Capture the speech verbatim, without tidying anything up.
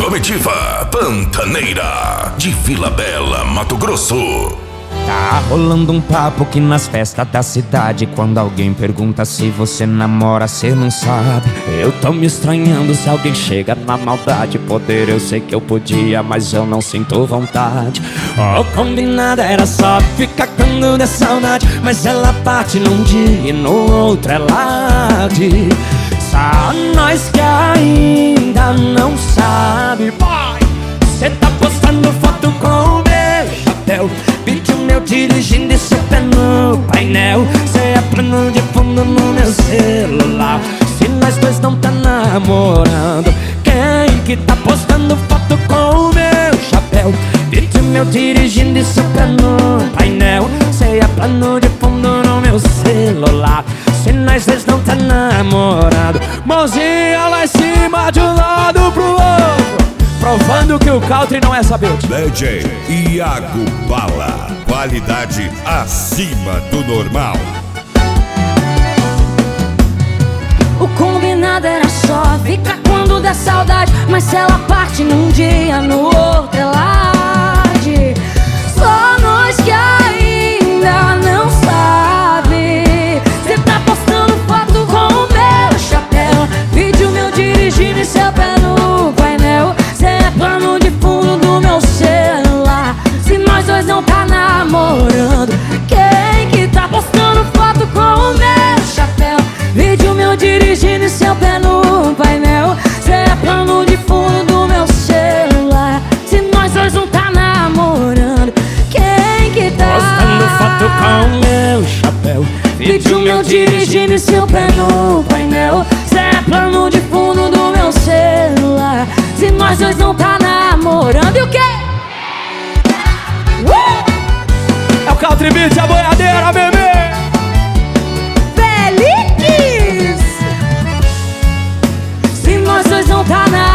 Comitiva Pantaneira de Vila Bela, Mato Grosso. Tá rolando um papo que nas festas da cidade, quando alguém pergunta se você namora, cê não sabe. Eu tô me estranhando se alguém chega na maldade. Poder eu sei que eu podia, mas eu não sinto vontade. O combinado era só ficar quando der saudade, mas ela parte num dia e no outro ela diz. Só nós que ainda não sabe. Boy, cê tá postando foto com o meu chapéu, vídeo meu dirigindo e seu pé no painel. Cê é plano de fundo no meu celular. Se nós dois não tá namorando, quem que tá postando foto com o meu chapéu, vídeo meu dirigindo e seu pé no painel? Cê é plano de fundo no meu celular. Se nós dois não tá namorando, mãozinha lá em cima de um lado pro outro, provando que o country não é saber. D J Iago Bala, qualidade acima do normal. O combinado era só ficar quando der saudade, mas se ela parte num dia, no outro ela age. Só nós que ainda não sabe. Cê tá postando foto com o meu chapéu, vídeo meu dirigindo e seu pé no painel. Cê é plano de fundo do meu celular. Se nós dois não tá namorando, quem que tá postando foto com o meu chapéu, vídeo meu dirigindo e seu pé no painel? Cê é plano de fundo do meu celular. Se nós dois não tá namorando, quem que tá postando foto com o meu chapéu, vídeo meu dirigindo e seu pé no painel? Cê é plano de fundo do meu celular. Se nós dois não tá namorando, e o quê? Uh! É o Country Beat, a boiadeira, bebê! Feliz! Se nós dois não tá namorando,